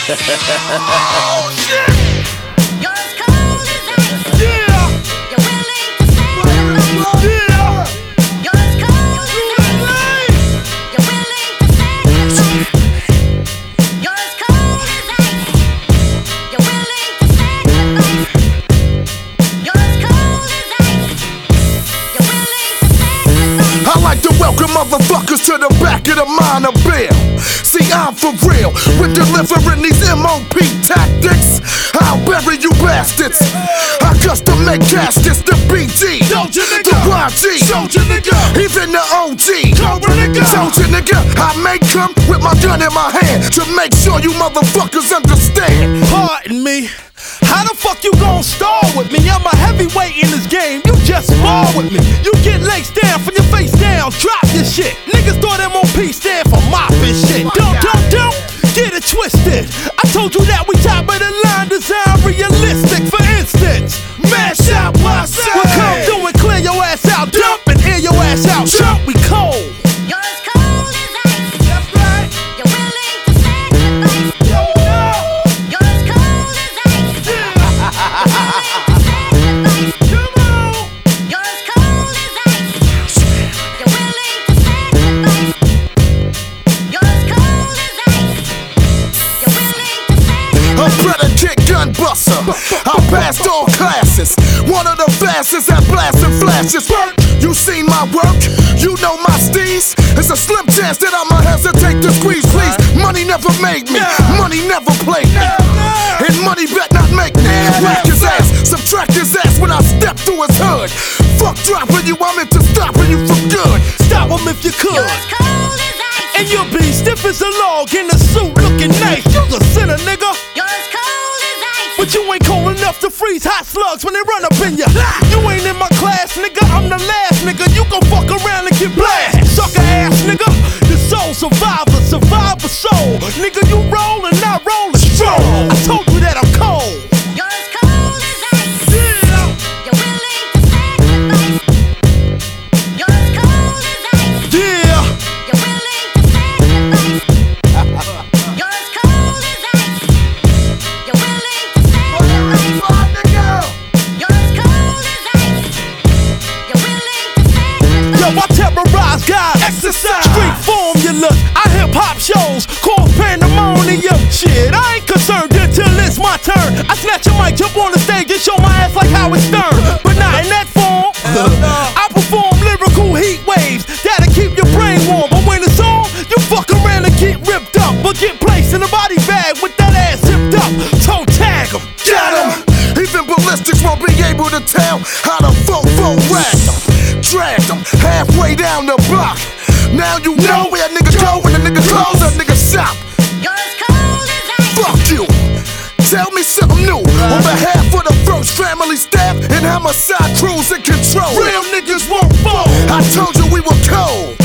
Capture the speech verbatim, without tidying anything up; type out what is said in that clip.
Oh shit! You're as cold as ice. Yeah! You're willing to sacrifice. Yeah! You're as cold as ice. You're willing to sacrifice. You're as cold as ice. You're willing to sacrifice. You're as cold as ice. You're willing to sacrifice. I like to welcome motherfuckers to the back of the minor bill. See, I'm for real with delivering these M O P tactics. I'll bury you bastards. I custom make caskets, the B G, Soldier nigga. the Y G, Soldier nigga. even the O G, Cobra nigga. Soldier nigga. I make come with my gun in my hand to make sure you motherfuckers understand. Pardon me. How the fuck you gon' stall with me? I'm a heavyweight in this game, you just spar with me. You get legs down from your face down, drop your shit. Niggas thought M O P stand for mopping shit. Don't, don't, don't get it twisted. I told you that we top of the line, design realistic. For instance, mash out my side. We'll come through and clear your ass out, dump and air your ass out. Jump, we cold. You're as cold as ice. That's right. You're willing to sacrifice. Yo, yo. You're as cold as ice. You're willing to sacrifice. Come on. You're as cold as ice. You're willing to sacrifice. You're as cold as ice. You're willing to A sacrifice. predicate gun buster. I passed all classes. One of the fastest at blasting flashes. You seen my work? You know my steez? It's a slim chance that I'ma hesitate to squeeze, please. Money never made me. Money never played me. And money bet not make me. Whack his ass, subtract his ass when I step through his hood. Fuck dropping you, I'm into stopping you for good. Stop him if you could. You're as cold as ice. And you'll be stiff as a log in a suit looking nice. You's a sinner, nigga. You're as cold as ice. But you ain't cold enough to freeze hot slugs when they run up in ya. You ain't in my class, nigga. I'm the last, nigga. You gon' fuck around and get blasted. Sucker ass, nigga. The soul survivor, survivor soul. Nigga, you roll and I roll a strong. I told you that I'm cold. You're as cold as ice. Yeah. You're willing to sacrifice. You're as cold as ice. Yeah. You're willing to sacrifice. You're as cold as ice. You're willing to sacrifice. You're as cold as ice. You're willing to sacrifice. Yo, I terrorize God. Exercise. Street formulas. I hip hop shows. Cause pandemonium. Shit, I ain't concerned until it's my turn. I snatch a mic, jump on the stage and show my ass like Howard Stern. But not in that form. I perform lyrical heat waves that'll keep your brain warm. But when it's on, you fuck around and get ripped up. But get placed in a body bag with that ass zipped up. Toe tag 'em. Got him! Even ballistics won't be able to tell how the fofo ragged them. Dragged them halfway down the block. Now you know where a nigga go when a nigga close, a nigga shop. You're as cold as ice. Fuck you! Tell me something new on behalf of the First Family staff and Homicide crews in control. Real niggas won't fall. I told you we were cold.